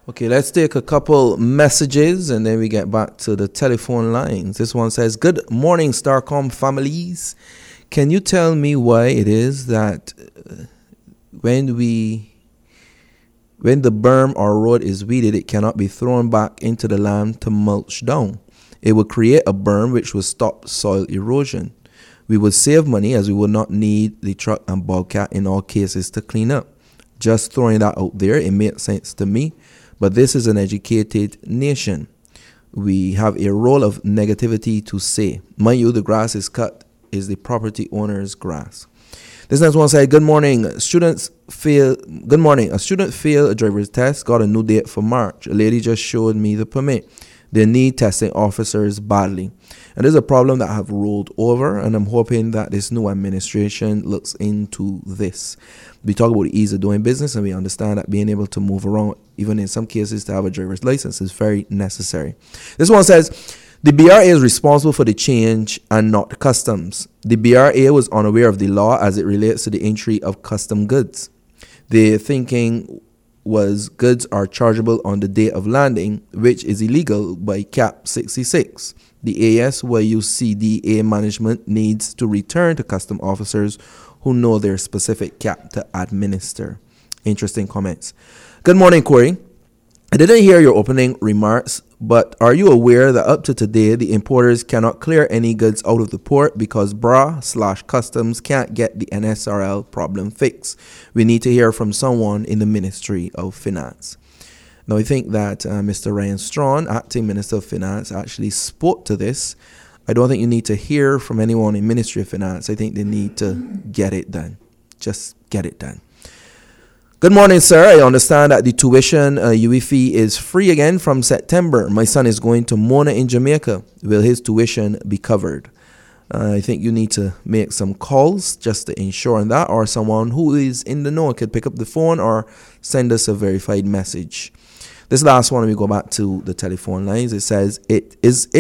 Okay, let's take a couple messages and then we get back to the telephone lines. This one says, "Good morning, Starcom families. Can you tell me why it is that when the berm or road is weeded, it cannot be thrown back into the land to mulch down? It would create a berm which would stop soil erosion. We would save money as we would not need the truck and bobcat in all cases to clean up. Just throwing that out there, it makes sense to me. But this is an educated nation. We have a role of negativity to say. Mind you, the grass is cut is the property owner's grass." This next one said, "Good morning. Good morning. A student failed a driver's test, got a new date for March. A lady just showed me the permit. They need testing officers badly. And there's a problem that have rolled over, and I'm hoping that this new administration looks into this. We talk about the ease of doing business, and we understand that being able to move around, even in some cases to have a driver's license, is very necessary." This one says, "The BRA is responsible for the change and not customs. The BRA was unaware of the law as it relates to the entry of custom goods. The thinking was goods are chargeable on the day of landing, which is illegal by Cap 66. The ASYUCDA management needs to return to custom officers who know their specific cap to administer." Interesting comments. "Good morning, Corey. I didn't hear your opening remarks, but are you aware that up to today, the importers cannot clear any goods out of the port because BRA/customs can't get the NSRL problem fixed? We need to hear from someone in the Ministry of Finance." Now, I think that Mr. Ryan Strawn, Acting Minister of Finance, actually spoke to this. I don't think you need to hear from anyone in Ministry of Finance. I think they need to get it done. Just get it done. "Good morning, sir. I understand that the tuition UE fee is free again from September. My son is going to Mona in Jamaica. Will his tuition be covered?" I think you need to make some calls just to ensure on that, or someone who is in the know could pick up the phone or send us a verified message. This last one, we go back to the telephone lines. It says, it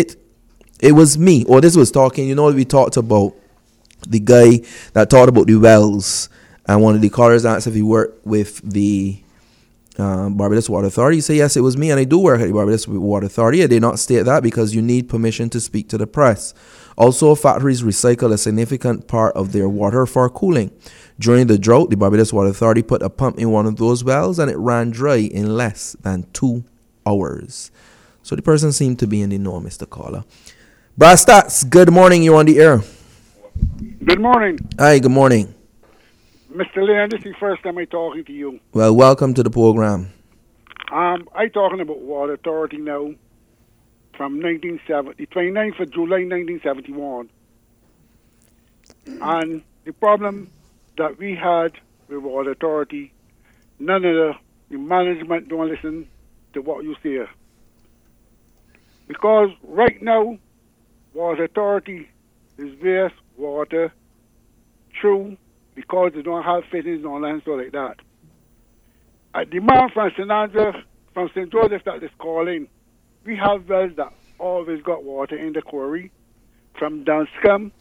was me. Or this was talking, we talked about the guy that talked about the wells. And one of the callers asked if he worked with the Barbados Water Authority. He said, yes, it was me, and I do work at the Barbados Water Authority. I did not state that because you need permission to speak to the press. Also, factories recycle a significant part of their water for cooling. During the drought, the Barbados Water Authority put a pump in one of those wells, and it ran dry in less than 2 hours. So the person seemed to be in the know, Mr. Caller. Brass Stats, good morning. You're on the air. Good morning. Hi, good morning. Mr. Leon, this is the first time I'm talking to you. Well, welcome to the program. I'm talking about Water Authority now from 1970, 29th of July 1971. And the problem that we had with Water Authority, none of the management don't listen to what you say. Because right now, Water Authority is waste water through because they don't have fittings on land, so like that. The man from St. Andrew, from St. Joseph that is calling, we have wells that always got water in the quarry. From Dunscombe,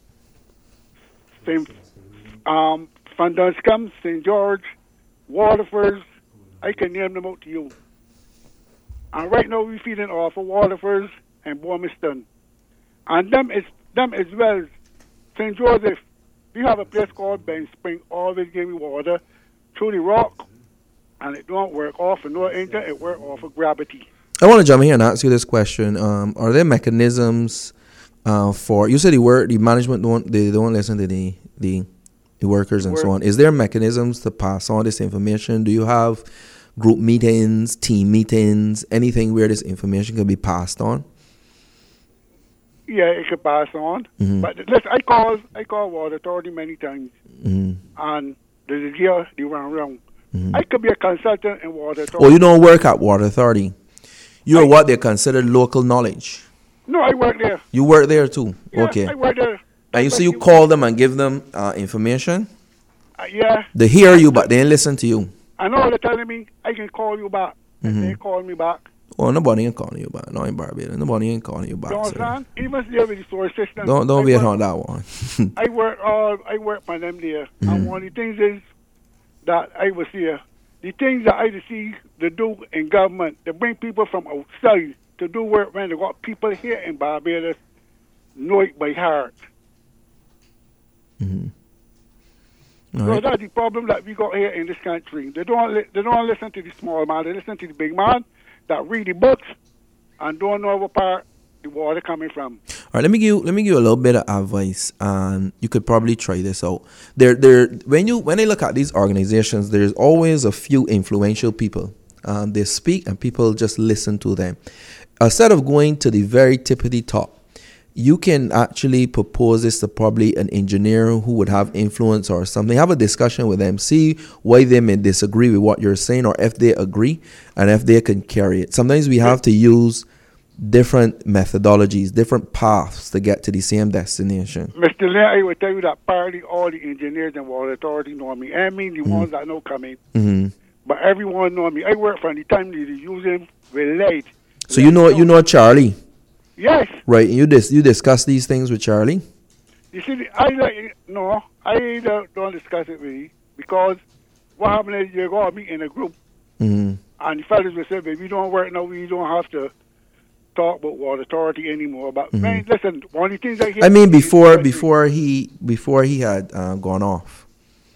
St. George, Waterford, I can name them out to you. And right now we're feeding off of Waterford and Bormiston. And them is wells. St. Joseph, we have a place called Ben Spring, always give me water through the rock, and it don't work off of no engine, it work off of gravity. I want to jump here and ask you this question. Are there mechanisms for, you said the management don't listen to the workers and so on. Is there mechanisms to pass on this information? Do you have group meetings, team meetings, anything where this information can be passed on? Yeah, it could pass on. Mm-hmm. But listen, I call Water Authority many times, and there's a year they run around. Mm-hmm. I could be a consultant in Water Authority. Oh, you don't work at Water Authority. You're what they consider local knowledge. No, I work there. You work there too? Yeah, okay. I work there. And you call them and give them information? Yeah. They hear you, but they ain't listen to you. I know they're telling me I can call you back. And they call me back. Oh, nobody ain't calling you back. No, in Barbados. Nobody ain't calling you back. You understand? Even there with the source system. Don't wait on that one. I work for them there. And one of the things is that I was here. the things that I see to do in government, to bring people from outside to do work when they got people here in Barbados know it by heart. So Right. that's the problem that we got here in this country. They don't listen to the small man. They listen to the big man that read the books and don't know what part the water coming from. All right, let me give you a little bit of advice, and you could probably try this out. When I look at these organizations, there's always a few influential people. They speak, and people just listen to them. Instead of going to the very tippity top, you can actually propose this to probably an engineer who would have influence or something. Have a discussion with them. See why they may disagree with what you're saying, or if they agree, and if they can carry it. Sometimes we have to use different methodologies, different paths to get to the same destination. Mr. Lynn, I will tell you that partly all the engineers and water authority know me. I mean the ones that know coming. But everyone know me. I work from the time they use him relate. So you know Charlie, Yes. right? You discuss these things with Charlie. You see, I don't discuss it with you because what happens is you go meet in a group and the fellas will say, "Baby, we don't work now. We don't have to talk about water authority anymore." But man, listen, one of the things I hear. I mean, before he had gone off.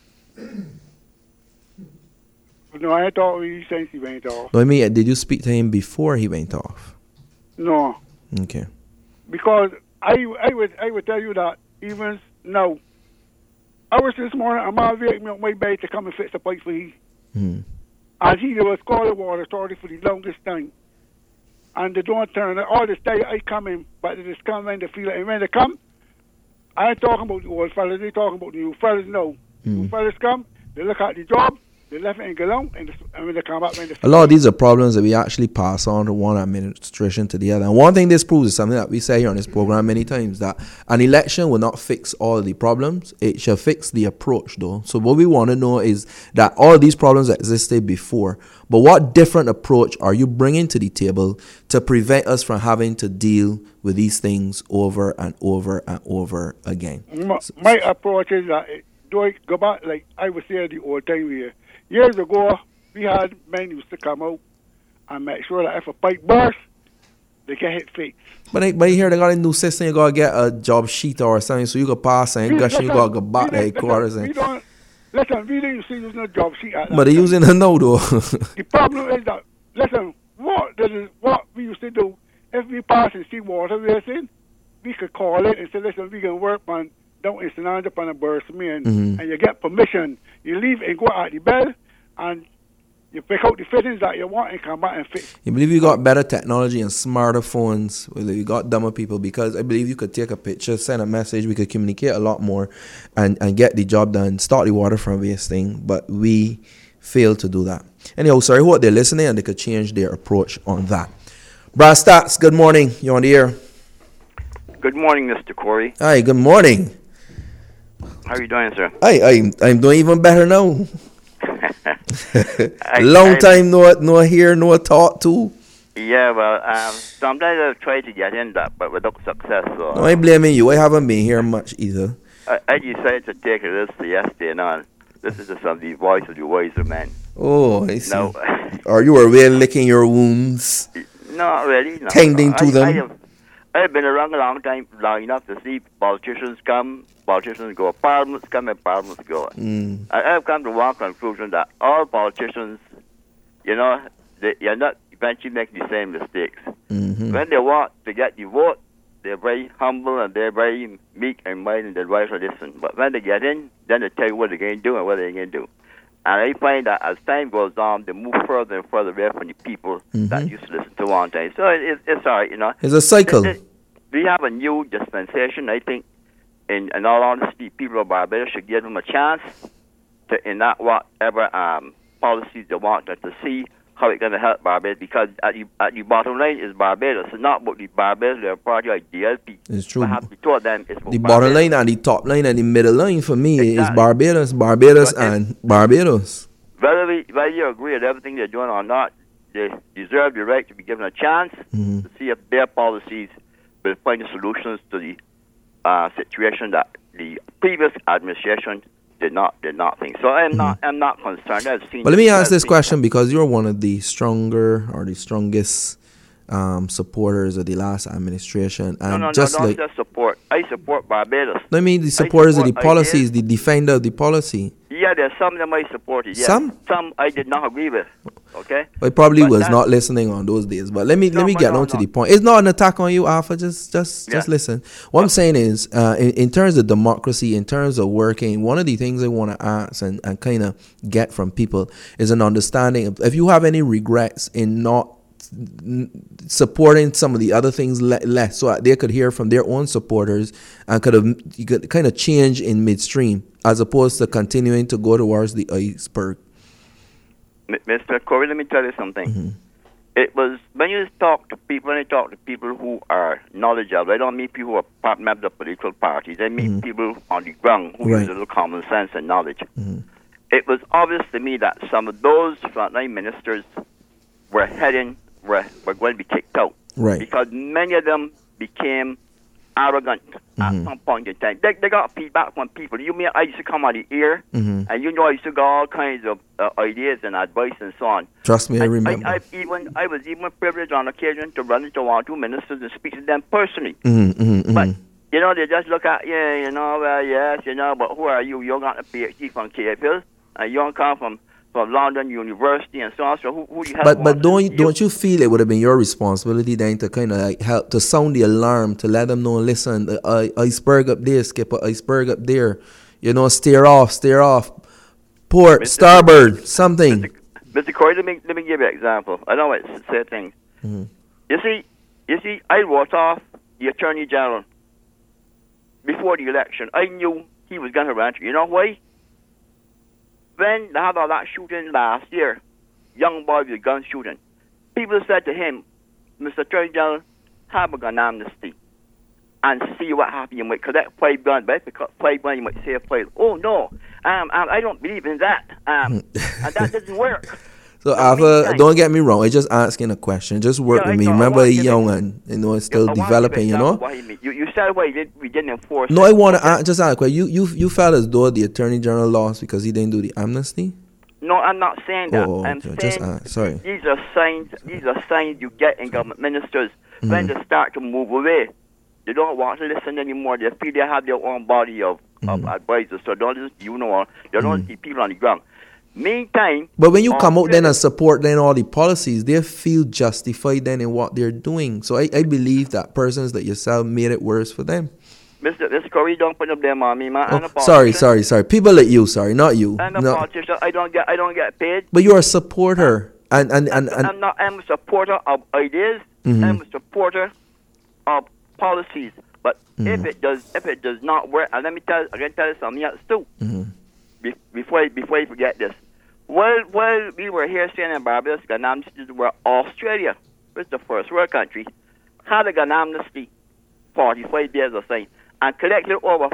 No, I ain't talking with you since he went off. No, I mean, did you speak to him before he went off? No, Okay. because I would tell you that even now, I was this morning, I'm on my bed to come and fix the pipe for you. And he was calling water authority for the longest time. And they don't turn it. All this day I come in, but they just come when they feel it. And when they come, I ain't talking about the old fellas, they talking about the new fellas now. New fellas come, they look at the job, they left it and go on, and when they come back, when they A lot of these are problems that we actually pass on from one administration to the other. And one thing this proves is something that we say here on this program many times, that an election will not fix all of the problems. It shall fix the approach, though. So what we want to know is that all these problems existed before, but what different approach are you bringing to the table to prevent us from having to deal with these things over and over and over again? My approach is that do I go back, like I was saying the old time here. Years ago, we had men used to come out and make sure that if a pipe burst, they get it fixed. But here they got a new system. You gotta get a job sheet or something so you can pass and gush. You gotta go back to headquarters. We didn't see using no job sheet at that But they're time. using it now, though. The problem is that, listen, what we used to do, if we pass and see water racing, we could call it and say, listen, we can work on down in St. Andrew upon a burst main, and you get permission. You leave and go out the bed, and you pick out the fittings that you want and come back and fix. You believe you got better technology and smarter phones? Well, you got dumber people, because I believe you could take a picture, send a message, we could communicate a lot more and get the job done, start the water from wasting, but we fail to do that. Anyhow, sorry, hope they're listening and they could change their approach on that. Brass Stats, good morning. You're on the air. Good morning, Mr. Corey. Hi, good morning. How are you doing, sir? I'm doing even better now. Long time no hear, no talk to. Yeah, well, sometimes I've tried to get in that, but without success. So, No, I blaming you. I haven't been here much either. I decided to take a risk yesterday and all. This is some of the voice of the wiser man. Oh, I see. No, Or you were really licking your wounds, not really. No, tending to them. I've been around a long time, long enough to see politicians come, politicians go, parliaments come and parliaments go. I've come to one conclusion that all politicians, you're not eventually making the same mistakes. When they want to get the vote, they're very humble and they're very meek and mild and they're right to listen. But when they get in, then they tell you what they're going to do and what they're going to do. And I find that as time goes on, they move further and further away from the people that used to listen to one time. So it's all right, It's a cycle. We have a new dispensation, I think. In all honesty, people of Barbados should give them a chance to enact whatever policies they want to see how it's going to help Barbados. Because at the bottom line is Barbados. It's not about the Barbados, they're a party like DLP. It's true. I have to be told them it's about The bottom Barbados. line and the top line and the middle line for me is Exactly. Barbados But and Barbados. Whether you agree with everything they're doing or not, they deserve the right to be given a chance to see if their policies will find solutions to the situation that the previous administration did not think. So I'm not concerned. I've seen. But let me ask this question, because you're one of the stronger or the strongest supporters of the last administration, and No, just don't like just support. I support Barbados. I mean, the supporters of the support policies, the defender of the policy. Yeah, there's some of them I supported. Yes. Some I did not agree with. Okay. I probably But was that- not listening on those days. But let me No, get no, on to no. the point. It's not an attack on you, Alpha. Just Yeah. listen. What I'm saying is, in terms of democracy, in terms of working, one of the things I want to ask and kind of get from people is an understanding of if you have any regrets in not supporting some of the other things less, so they could hear from their own supporters and you could kind of change in midstream as opposed to continuing to go towards the iceberg. Mr. Corey, let me tell you something. Mm-hmm. It was when I talk to people who are knowledgeable. I don't mean people who are part members of political parties. I mean people on the ground who Right. use a little common sense and knowledge. It was obvious to me that some of those frontline ministers were going to be kicked out. Right. Because many of them became arrogant at some point in time. They got feedback from people. I used to come on the air, and I used to get all kinds of ideas and advice and so on. Trust me, I remember. I was even privileged on occasion to run into one or two ministers and speak to them personally. But they just look at yes, but who are you? You got a PhD from Cape Hill, and you don't come from London University and so on. So who you have? But don't you feel it would have been your responsibility then to kind of like help to sound the alarm, to let them know, listen, the iceberg up there, Skipper, iceberg up there, steer off, port, starboard, something. Mr. Corey, let me give you an example. I don't want to say things. You see, I wrote off the Attorney General before the election. I knew he was going to run. You know why? When they had all that shooting last year, young boy with gun shooting, people said to him, Mr. Attorney General, have a gun amnesty and see what happens. You might collect 5 guns, but if you cut 5 guns, you might save 5. Oh, no, I don't believe in that. And that doesn't work. So, Alpha, don't get me wrong. I'm just asking a question. Just work with me. Remember, he's young and it's still developing. You said why we didn't enforce. No, I want to just ask a question. You felt as though the Attorney General lost because he didn't do the amnesty? No, I'm not saying that. I'm saying sorry. These are signs you get in government ministers when they start to move away. They don't want to listen anymore. They feel they have their own body of advisors. So don't listen. They don't see people on the ground. Meantime, but when you come out then and support then all the policies, they feel justified then in what they're doing. So I believe that persons like yourself made it worse for them. Mr. Corey, don't put up them on me, man. Sorry. People like you, not you. I'm a politician. I don't get paid. But you're a supporter, and I'm a supporter of ideas. I'm a supporter of policies. But if it does not work, and I can tell you something else too. Before I forget this, while we were here staying in Barbados, gun amnesty, where Australia, which is the first world country, had a gun amnesty 45 days or so, and collected over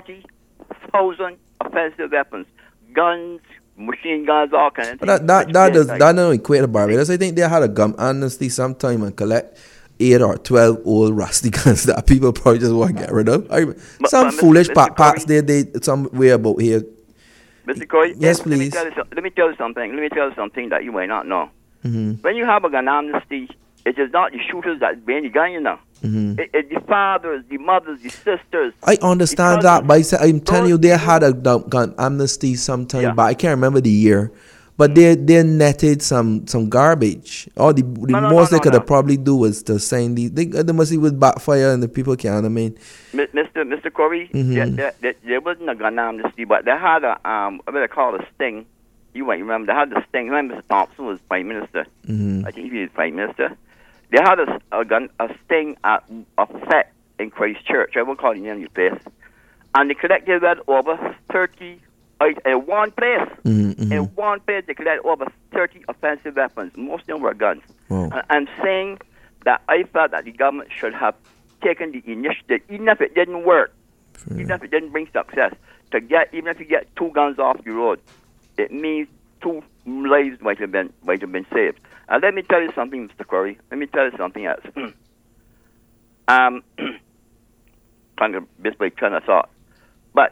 40,000 offensive weapons, guns, machine guns, all kinds of things. That don't equate to Barbados. I think they had a gun amnesty sometime and collect 8 or 12 old rusty guns that people probably just want to get rid of. Some foolish parts they somewhere about here. Mr. Corey, yes, please. Let me tell you something that you might not know. When you have a gun amnesty, it is not the shooters that bring the gun, It's the fathers, the mothers, the sisters. I understand that, but I'm telling you, they had a gun amnesty sometime, but I can't remember the year. But they netted some garbage. All the most they could have probably do was to sign they must see with backfire and the people can't. I mean, Mr. Corey, there wasn't a gun amnesty, but they had what they call a sting. You might remember they had the sting. Remember, Mr. Thompson was Prime Minister. I think he was Prime Minister. They had a sting at a fete in Christchurch. I won't call the name of the place, and they collected that over 30. In one place, they collected over 30 offensive weapons. Most of them were guns. Wow. I'm saying that I felt that the government should have taken the initiative, even if it didn't work, even if it didn't bring success, even if you get 2 guns off the road, it means 2 lives might have been saved. And let me tell you something, Mr. Corey. Let me tell you something else. Kind of thought, but.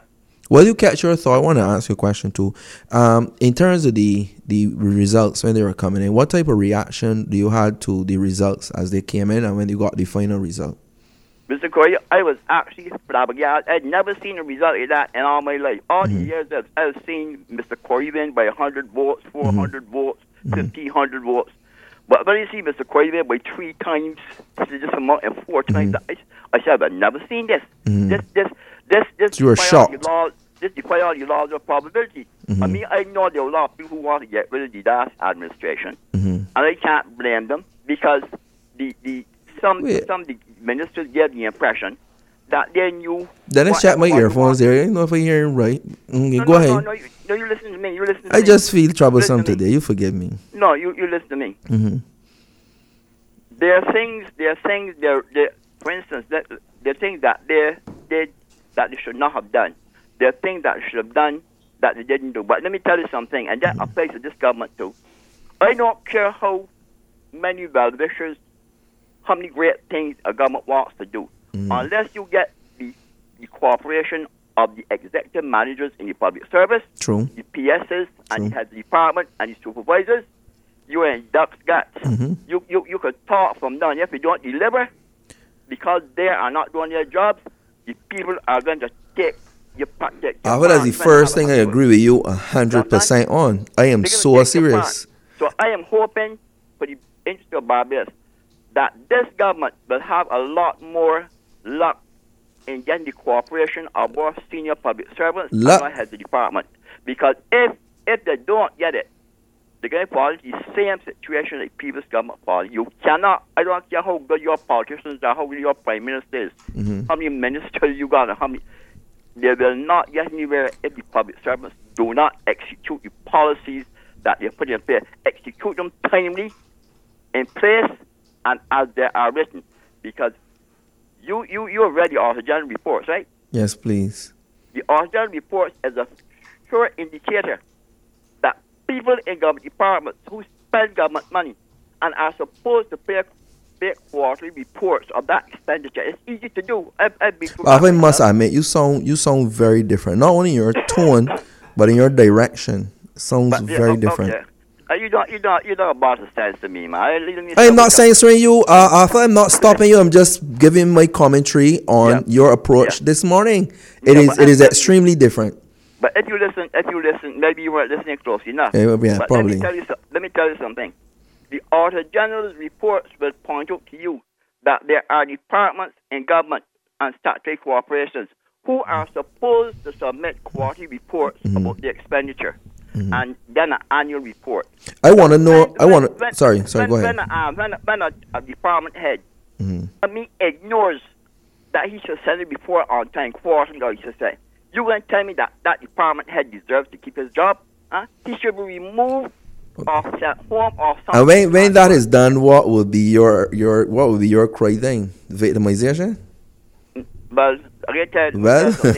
Well, you catch your thought. I want to ask you a question too. In terms of the results when they were coming in, what type of reaction do you had to the results as they came in and when you got the final result? Mr. Corey, I was actually flabbergasted. I'd never seen a result like that in all my life. All the years that I've seen Mr. Corey win by 100 votes, 400 votes, 1,500 votes. But when you see Mr. Corey win by 3 times, this is just amount and 4 times, I said, I've never seen this. This you were shocked. This defy all the laws of probability. I mean, I know there are a lot of people who want to get rid of the DAS administration, and I can't blame them because some of the ministers gave the impression that they knew. Then I check my earphones there. I don't know if I hear him right. Go ahead. No, you listen to me. You listen to me. I just feel troublesome today. You forgive me. No, you listen to me. There are things. For instance, there are things that they should not have done. There are things that they should have done that they didn't do. But let me tell you something, and that applies to this government too. I don't care how many well-wishers, how many great things a government wants to do. Unless you get the cooperation of the executive managers in the public service, True. the PSs, and the heads of the department, and the supervisors, you're in duck's guts. You could talk from down. If you don't deliver, because they are not doing their jobs, the people are going to take your project. That's the first thing I agree with you 100% on. I am so serious. So I am hoping for the interest of Barbados that this government will have a lot more luck in getting the cooperation of our senior public servants and our heads of the department. Because if they don't get it, they're going to fall into the same situation like previous government fall. You cannot, I don't care how good your politicians are, how good your prime minister is, how many ministers you got, and how many, they will not get anywhere if the public servants do not execute the policies that they put in place. Execute them timely, in place, and as they are written. Because you have read the Auditor General reports, right? Yes, please. The Auditor General reports is a sure indicator that people in government departments who spend government money and are supposed to pay quarterly reports of that expenditure. It's easy to do. I must admit, you sound very different. Not only in your tone, but in your direction. Sounds very different. Okay. You don't about to sense to me, man. I'm not censoring you. I'm not stopping you. I'm just giving my commentary on your approach this morning. It is extremely different. But if you listen, maybe you weren't listening close enough. But probably. Let me tell you something. The Auditor General's reports will point out to you that there are departments in government and statutory corporations who are supposed to submit quarterly reports about the expenditure. And then an annual report. I want to know. Sorry. Go ahead. When a department head, ignores that he should send a report on time, quarterly, or he should say, you going to tell me that department head deserves to keep his job? He should be removed off that home or something. And when that is done, what would be your cry then? Victimization? Well, let me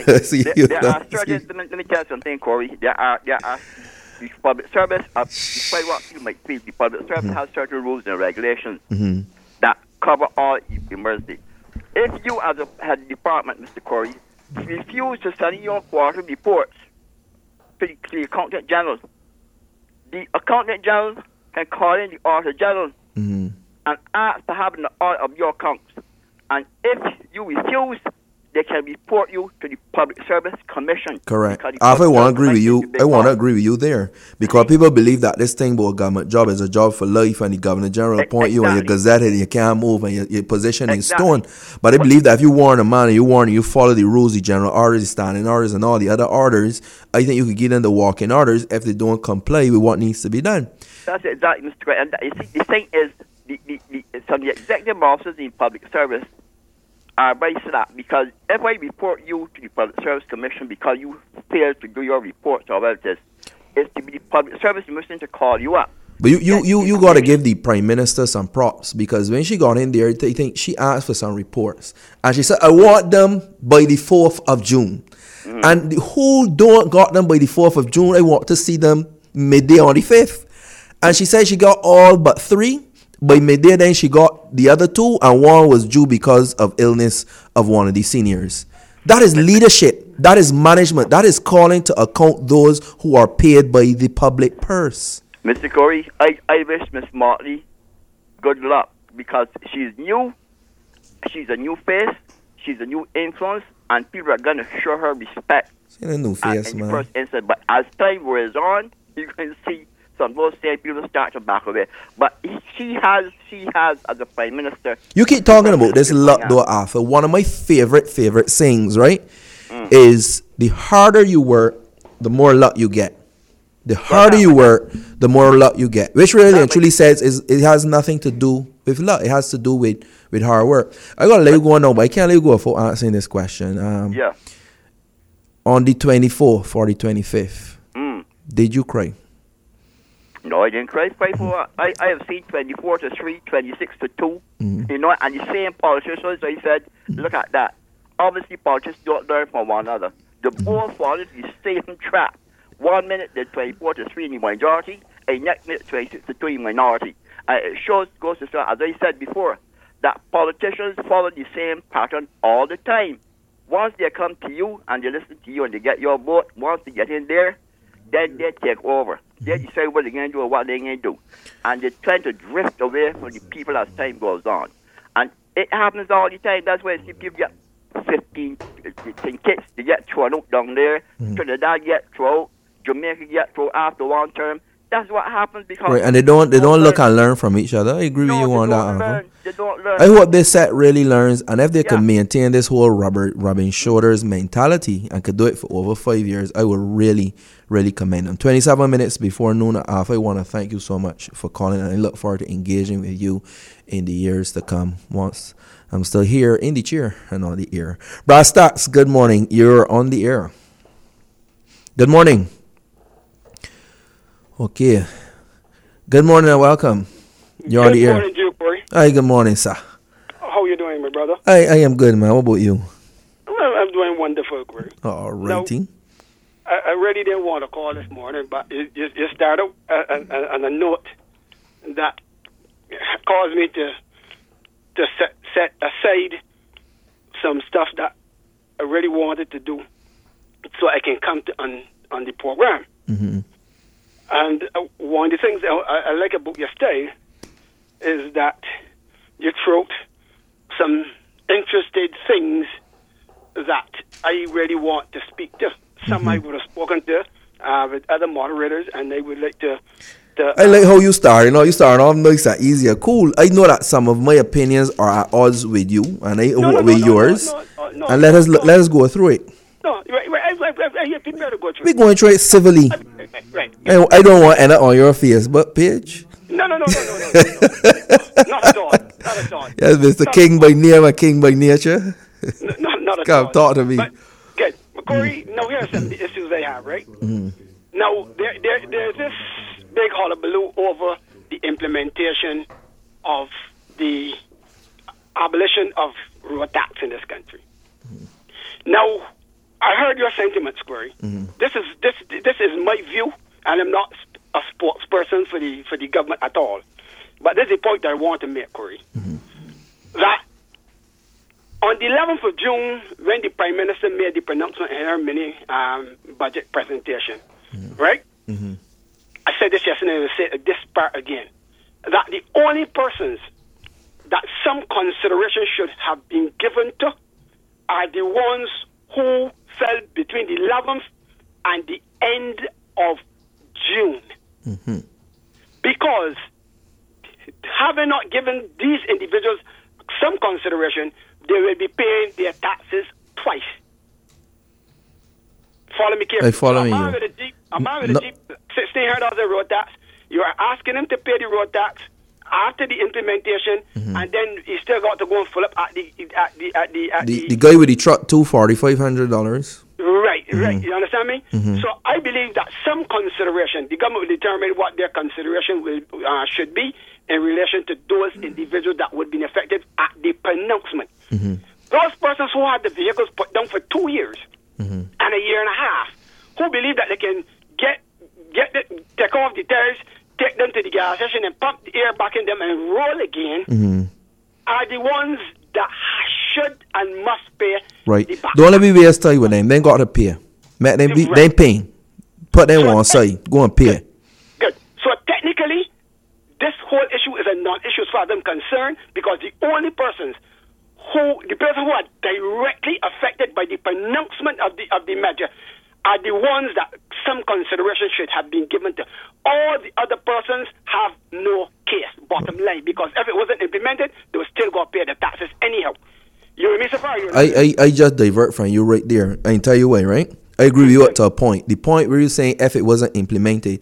tell you something, Corey. There are the public service, despite what you might feel, the public service has certain rules and regulations that cover all emergency. If you, as a head of department, Mr. Corey, refuse to send your quarterly reports to the Accountant General, the Accountant General can call in the Auditor General and ask to have an audit of your accounts. And if you refuse, they can report you to the Public Service Commission. Correct. I want to agree with you. I want to agree with you there because people believe that this thing about a government job is a job for life, and the Governor General appoint you and you're gazetted and you can't move and your position is stone. But I believe that if you warn a man and you follow the rules, the general orders, the standing orders, and all the other orders, I think you could get them the walking orders if they don't comply with what needs to be done. That's exactly, Mr. Gray. And the thing is, some of the executive officers in public service are very slack, because if I report you to the Public Service Commission because you failed to do your reports or whatever it is, it's to be the Public Service Commission to call you up. But you got to give the Prime Minister some props, because when she got in there, I think she asked for some reports. And she said, I want them by the 4th of June. And who don't got them by the 4th of June, I want to see them midday on the 5th. And she said she got all but 3. By midday, then she got the other 2, and 1 was due because of illness of one of the seniors. That is leadership. That is management. That is calling to account those who are paid by the public purse. Mr. Corey, I wish Miss Motley good luck because she's new. She's a new face. She's a new influence, and people are going to show her respect. She's a new face, in man. the first instance, but as time wears on, you're going to see some of those same people start to back away. But she has, as a prime minister. You keep talking about this lot, though, Arthur. One of my favorite sayings, right, is the harder you work, the more luck you get. The harder you work, the more luck you get. Which really and truly says it has nothing to do with luck. It has to do with hard work. I got to let you go now, but I can't let you go for answering this question. Yeah. On the 24th or the 25th, did you cry? No, I didn't cry. I have seen 24-3, 26-2. You know, and the same politicians, I said, look at that. Obviously, politicians don't learn from one another. The both fall into the same trap. 1 minute they're 24-3 in the majority, and next minute 26-2 in minority. It goes to show, as I said before, that politicians follow the same pattern all the time. Once they come to you and they listen to you and they get your vote, once they get in there, then they take over. They decide what they're going to do or what they're going to do. And they're trying to drift away from the people as time goes on. And it happens all the time. That's why people get 15 kids to get thrown out down there. Trinidad get thrown. Jamaica get thrown after one term. That's what happens because right, and they don't look and learn from each other. I agree with you on that. They don't learn. I hope this set really learns, and if they can maintain this whole rubbing shoulders mentality and could do it for over 5 years, I would really, really commend them. 27 minutes before noon at half. I want to thank you so much for calling, and I look forward to engaging with you in the years to come. Once I'm still here in the chair and on the air. Brad Stocks, good morning. You're on the air. Good morning. Okay. Good morning and welcome. You're on the air. Good morning, Joe Corey. Hi, good morning, sir. How you doing, my brother? I am good, man. What about you? Well, I'm doing wonderful, Corey. All righty. I really didn't want to call this morning, but you started on a note that caused me to set aside some stuff that I really wanted to do so I can come to on the program. Mm-hmm. And one of the things I like about your style is that you throw out some interested things that I really want to speak to. Some I would have spoken to with other moderators, and they would like to I like how you start. You start off nice and easy and cool. I know that some of my opinions are at odds with you, and with yours. And let us go through it. No, I hear people to go through. We're going through it civilly. Right. I don't want to end up on your Facebook page. No. Not at all. Not at all. Yes, Mr. King by name and King by nature. Not at Come all. talk to me. But, good. Corey, now here are some of the issues they have, right? Mm-hmm. Now, there's this big hullabaloo over the implementation of the abolition of road tax in this country. Mm-hmm. Now, I heard your sentiments, Corey. Mm-hmm. This is my view, and I'm not a spokesperson for the government at all. But this is the point that I want to make, Corey. Mm-hmm. That on the 11th of June, when the Prime Minister made the pronouncement in her mini budget presentation, right? Mm-hmm. I said this yesterday, and I say this part again, that the only persons that some consideration should have been given to are the ones who fell between the 11th and the end of June. Mm-hmm. Because having not given these individuals some consideration, they will be paying their taxes twice. Follow me carefully. I follow you. A man with a Jeep, $1,600 road tax. You are asking him to pay the road tax after the implementation, and then he still got to go and fill up at the guy with the truck too, $4,500. Right. You understand me? Mm-hmm. So I believe that some consideration, the government will determine what their consideration should be in relation to those individuals that would be affected at the pronouncement. Mm-hmm. Those persons who had the vehicles put down for 2 years and a year and a half, who believe that they can take off the tires, take them to the gas station and pump the air back in them and roll again, are the ones that should and must pay Right. the back. Don't let me waste time with them. They got to pay. Make them be, Right. they paying. Put them So on side. Go and pay. Good. So technically, this whole issue is a non-issue as far as I'm concerned, because the person who are directly affected by the pronouncement of the measure are the ones that some consideration should have been given to. All the other persons have no case, bottom line, because if it wasn't implemented, they would still go pay the taxes anyhow. You with me so far? I just divert from you right there. I can tell you why, right? I agree with you up to a point. The point where you're saying if it wasn't implemented,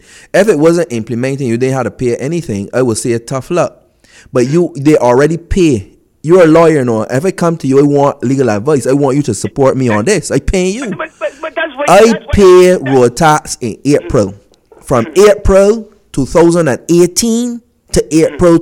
you didn't have to pay anything, I would say tough luck. But they already pay. You're a lawyer now. If I come to you, I want legal advice. I want you to support me on this. I pay you. But that's what I pay road tax in April. From April 2018 to April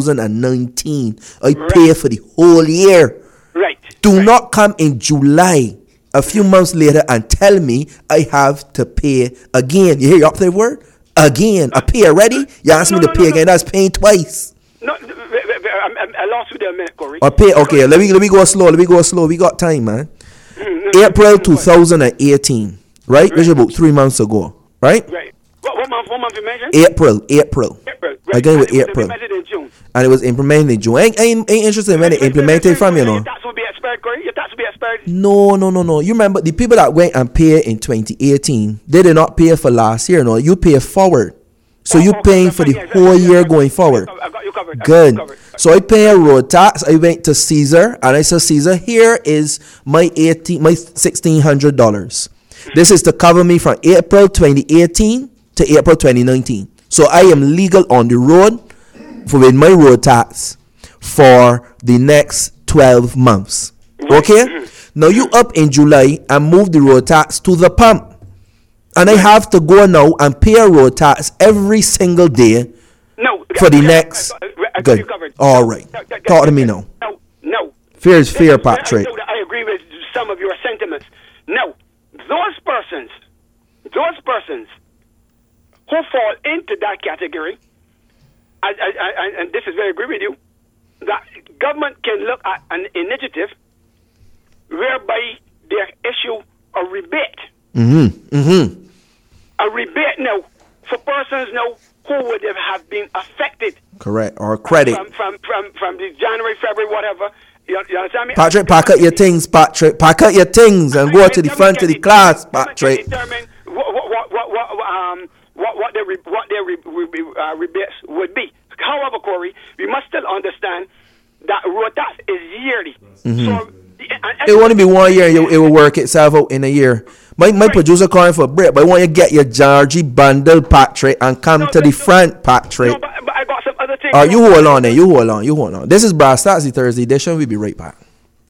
2019. I pay for the whole year. Right. Do not come in July, a few months later, and tell me I have to pay again. You hear your operative word? Again. I pay already? You ask me to pay again. That's paying twice. No, I lost you there a minute, Corey. I pay. Okay, let me go slow. We got time, man. April 2018, right? Which is about 3 months ago, right? Right. What month you mentioned? April. Right. Again with And it was April. implemented in June. And it was implemented in June. I ain't interested in when it implemented from, you know. Your tax will be expired, Corey. Your tax will be expired. No. You remember the people that went and paid in 2018, they did not pay for last year, no. You pay forward. So you paying for the whole year going forward. I got you covered. Good. So I pay a road tax. I went to Caesar and I said, Caesar, here is my $1,600. This is to cover me from April 2018 to April 2019. So I am legal on the road with my road tax for the next 12 months. Okay? Now you up in July and move the road tax to the pump. And I have to go now and pay a road tax every single day for the next. Good. All right. Talk to me now. No. Fair is fair, Patrick. I agree with some of your sentiments. No. Those persons who fall into that category, and this is where I agree with you, that government can look at an initiative whereby they issue a rebate. A rebate now for persons now who would have been affected. Correct. Or credit. From the January, February, whatever. You understand me? Patrick, pack up your things, Patrick. Pack up your things and go to the front of the class, Patrick. Determine what their rebates would be. However, Corey, we must still understand that road tax is yearly. So it won't be 1 year. It will work itself out in a year. My producer calling for a break, but I want you to get your Georgie bundle, Patrick, and come to the front, Patrick. No, but I got some other things. You hold on there. You hold on. This is Brass Taxi Thursday edition. We'll be right back.